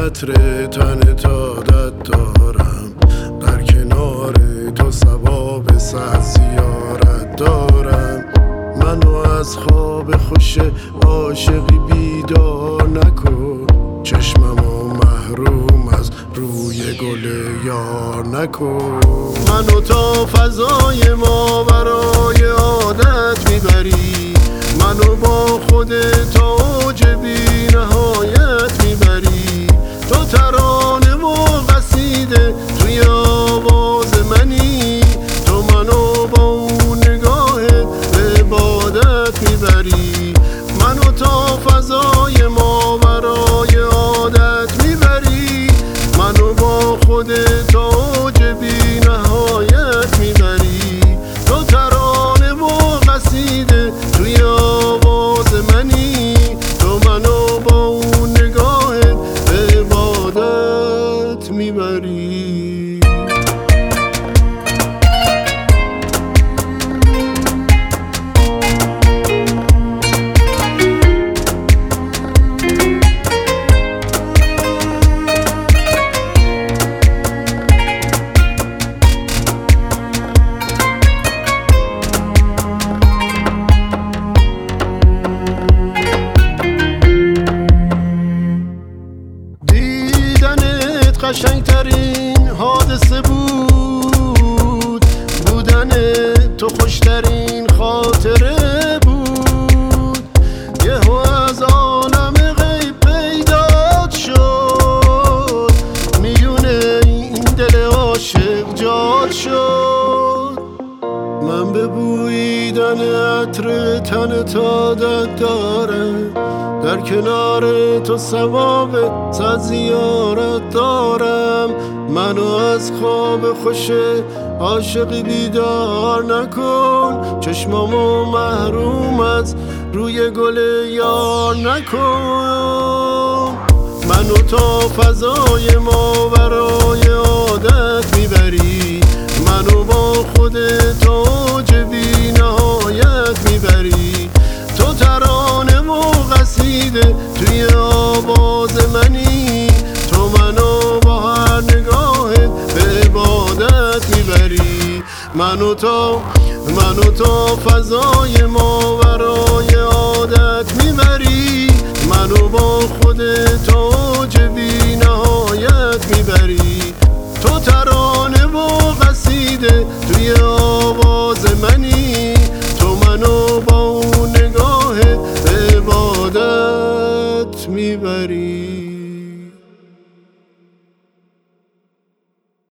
عطر تن عادت دارم، در کنار تو ثواب صد زیارت دارم. منو از خواب خوش عاشقی بیدار نکن، چشممو محروم از روی گل یار نکن. منو تا فضای ماورای عادت میبری، منو با خودت تا اوج بی نهایت میبری. تو ترانه و قصیده توی آواز منی، تو منو با اون نگاهت به عبادت میبری. منو تا فضای ماورای عادت میبری، منو با خودت تا اوج بی نهایت میبری. تو ترانه و قصیده توی آواز منی، تو منو با اون نگاهت به عبادت میبری. قشنگترین حادثه بود، بودن تو خوشترین خاطره بود. یهو از عالم غیب پیدات شد، میونه این دل عاشق جات شد. من به بوییدن عطر تن عادت دارم، در کنار تو ثواب صد زیارت دارم. منو از خواب خوش عاشقی بیدار نکن، چشمامو محروم از روی گل یار نکن. منو تا فضای ماورای عادت میبری، منو با خودت تا اوج بی نهایت میبری. تو ترانه و قصیده توی آواز منی، تو منو با هر نگاهت به عبادت میبری. منو تا فضای ماورای عادت میبری، منو با خودت تا اوج بی نهایت میبری. تو ترانه و قصیده توی آواز منی، تو منو با اون نگاهت به عبادت میبری.